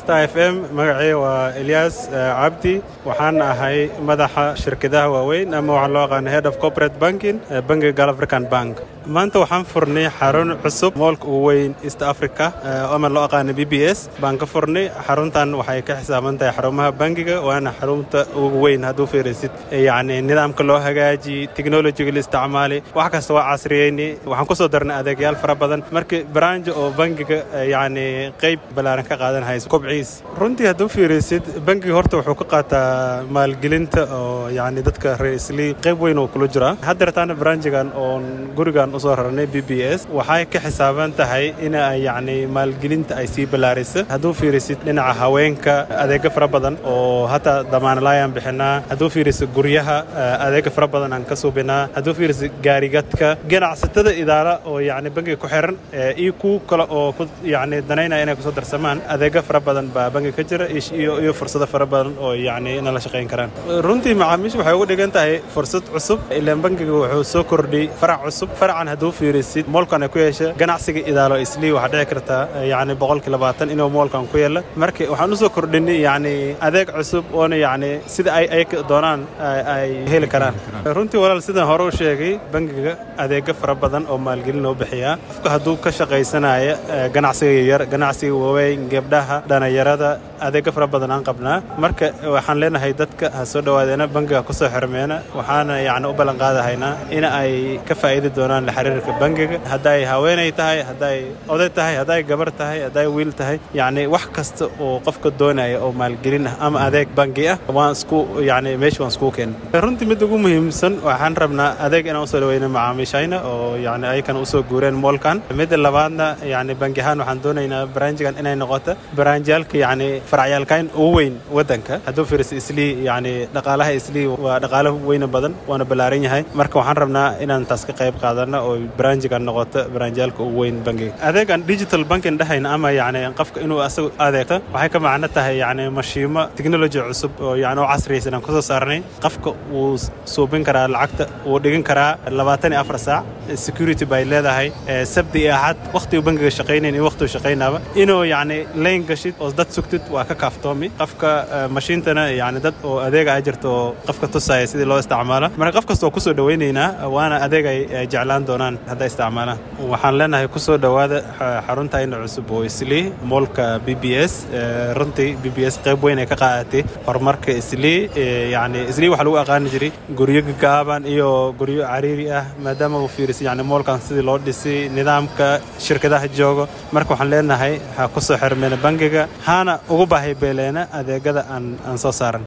Star FM magacay waa Ilyas Abdi waxaan ahay madaxa shirkadaha waaweyn ama waxaan loo aqaan Head of Corporate Banking Bangiga Gal African Bank maanta waxaan furnay xarun cusub moolka ugu weyn East Africa ama loo aqaan BBS baan ka furnay xaruntan waxay ka xisaaban tahay xarumaha bangiga waana xarunta ugu weyn haduu fiirisid yani nidaamka loo hagaaji technology la isticmaali wax kasta waa casriyeeyay waxaan ku soo darnay adeegyaal fara badan markii branch oo bangiga yani qayb balaaran ka qaadan hayso kobciis runtii haduu fiirisid bangiga horta wuxuu ka qaataa maalgelinta oo yani dadka raisli qayb weyn oo kula jira haddana branchigan oo gurigan u soo rarnay BBS waxay ka xisaaban tahay in ay yani maalgelinta ay si balaariso haduu fiirisid dhinaca haweenka adeeg fara badan oo hata damaanlayaan bixinaa haduu fiirisid guryaha adeeg fara badan aan ka suubinaa haduu fiirisid gaarigadka ganacsatada idaara oo yani bangiga ku xiran iyo ku kala oo yani danayna inay ku soo darsamaan adeeg fara badan ba bangiga ka jira iyo fursado fara badan oo yani in la shaqeyn karaan runtii macaamiishu waxay ugu dhigan tahay fursad cusub ilaa bangiga wuxuu soo kordhiyay farac cusub faracan haduu fiirisid moolkan ay ku yeeshay ganacsiga idaalo isli waxa dhici karta yani 20% inuu moolkan ku yeelo markii waxaan u soo kordhinay yani adeeg cusub oo yani sida ay doonaan ay heli karaan runtii walaal sida hore u sheegay bangiga adeeg fara badan oo maalgelin loo bixiya qofka haduu ka shaqeysanayo ganacsiga yar ganacsiga waaweyn gabdhaha dhalinyarada adeeg fara badan aan qabnaa marka waxaan leenahay dadka soo dhawaadena bangiga ku soo xirmeena waxaana yani u balan qaadahaynaa in ay ka faa'iido doonaan la xiriirka bangiga haday haweenay tahay haday oday tahay haday gabar tahay haday wiil tahay yani wax kasta oo qofka doonaya oo maalgelin ah ama adeeg bangi ah waan isku yani meesha waan isku keen runtii mid ugu muhiimsan waxaan rabnaa adeeg inaan soo dhaweeyno macaamiishayna oo yani ay kan u soo guureen moolkan mid labaadna yani bangihan waxaan doonaynaa branchigan inay noqoto branchiyalka yani faracyalkayn ugu weyn wadanka haduu fiiris isli yani dhaqaalaha isli waa dhaqaalaha weyn badan waana balaaran yahay marka waxaan rabnaa inaan taas ka qayb qaadano oo branchigan noqoto branchiyalka ugu weyn bangiga adeegan digital banking dhahayna ama yani qofka inuu asagu adeegto waxay ka macno tahay yani mashiimo technology cusub oo yani oo casriyaysan ku soo saarnay qofka uu suubin karaa lacagta uu dhigin karaa 24 saac security bay leedahay sabti ahad waqti bangiga shaqeynay waqti shaqeynaba inuu yani leen gashid oo dad sugtid waa ka kaaftoomi qofka mashiintana yani dad oo adeeg ay jirto qofka tusaya sidii loo isticmaalo marka qof kasta oo ku soo dhaweynayna waana adeeg ay jeclaan doonaan haday isticmaalaan waxaan leenahay ku soo dhawaada xaruntayna cusub oo isli moolka BBS runtii BBS qayb weyn ay ka qaadatay horumarka isli yani isli waxa lagu aqaan jiray guryo gaaban iyo guryo cariiri ah maadaama uu fiiris yani moolkan sidii loo dhisay nidaamka shirkadaha joogo marka waxaan leenahay ha ku soo xirmeena bangiga hana ugu baahay beeleena adeegada aan soo saaran